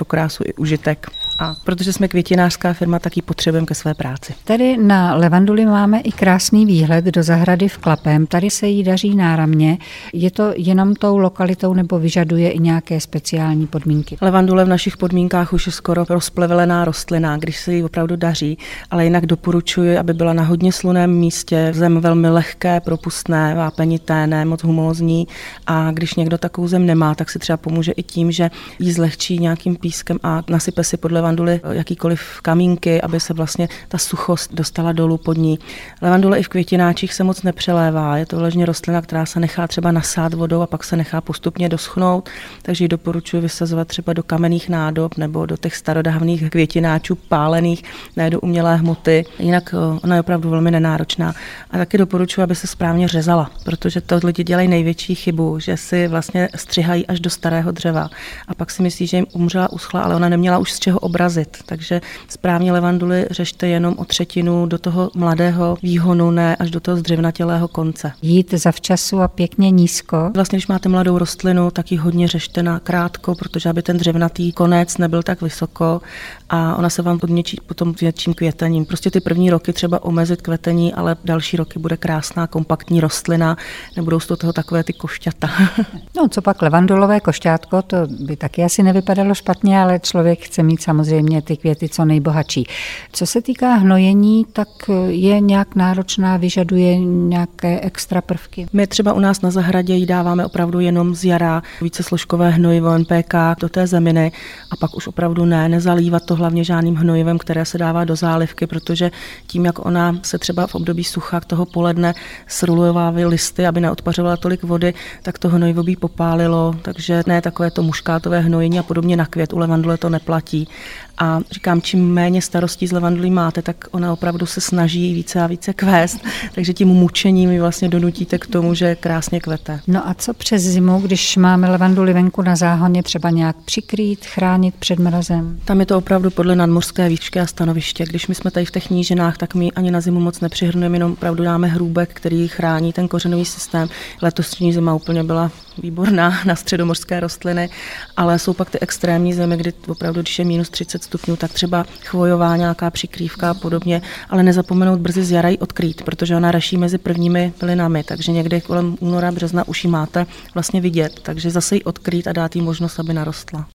pro krásu i užitek. A protože jsme květinářská firma, tak ji potřebujeme ke své práci. Tady na levanduli máme i krásný výhled do zahrady v Klapem. Tady se jí daří náramně. Je to jenom tou lokalitou nebo vyžaduje i nějaké speciální podmínky? Levandule v našich podmínkách už je skoro rozplevelená rostlina, když se jí opravdu daří, ale jinak doporučuji, aby byla na hodně sluném místě, zem velmi lehké, propustné, vápenité, ne moc humózní, a když někdo takovou zem nemá, tak si třeba pomůže i tím, že jí zlehčí nějakým pískem a nasype si pod levanduly jakýkoliv kamínky, aby se vlastně ta suchost dostala dolů pod ní. Levandule i v květináčích se moc nepřelévá, je to vyloženě rostlina, která se nechá třeba nasát vodou a pak se nechá postupně doschnout, takže ji doporučuji vysazovat třeba do kamenných nádob nebo do těch starodávných květináčů pálených, ne do umělé hmoty. Jinak ona je opravdu velmi nenáročná. A taky doporučuji, aby se správně řezala, protože to lidi dělají největší chybu, že si vlastně střihají až do starého dřeva a pak si myslí, že jim umřela, uschla, ale ona neměla už z čeho obrazit. Takže správně levanduli řešte jenom o třetinu do toho mladého výhonu, ne až do toho zdřevnatělého konce. Jít zavčasu a pěkně nízko. Vlastně, když máte mladou rostlinu, tak ji hodně řešte na krátko, protože aby ten dřevnatý konec nebyl tak vysoko a ona se vám podměčí potom větším květením. Prostě ty první roky třeba omezit kvetení, ale další roky bude krásná kompaktní rostlina, nebudou z toho takové ty košťata. No, co pak levandulové košťátko, to by taky asi nevypadalo špatně, ale člověk chce mít samozřejmě ty květy co nejbohatší. Co se týká hnojení, tak je nějak náročná, vyžaduje nějaké extra prvky? My třeba u nás na zahradě jí dáváme opravdu jenom z jara více složkové hnojivo NPK do té zeminy a pak už opravdu nezalívat to hlavně žádným hnojivem, které se dává do zálivky, protože tím, jak ona se třeba v období sucha toho poledne srulujovává listy, aby neodpařovala tolik vody, tak to hnojivo by popálilo, takže ne takové to muškátové hnojení a podobně na květ. U levandule to neplatí. A říkám, čím méně starostí z levandulí máte, tak ona opravdu se snaží více a více kvést, takže tím mučením ji vlastně donutíte k tomu, že krásně kvete. No a co přes zimu, když máme levanduli venku na záhoně, třeba nějak přikrýt, chránit před mrazem? Tam je to opravdu podle nadmořské výšky a stanoviště. Když my jsme tady v těch nížinách, tak my ani na zimu moc nepřihrnujeme, jenom opravdu dáme hrůbek, který chrání ten kořenový systém. Letošní zima úplně byla výborná na středomořské rostliny, ale jsou pak ty extrémní zimy, kdy opravdu, když je minus 30 stupňů, tak třeba chvojová nějaká přikrývka a podobně, ale nezapomenout brzy z jara ji odkrýt, protože ona raší mezi prvními bylinami, takže někdy kolem února, března už ji máte vlastně vidět, takže zase ji odkrýt a dát jí možnost, aby narostla.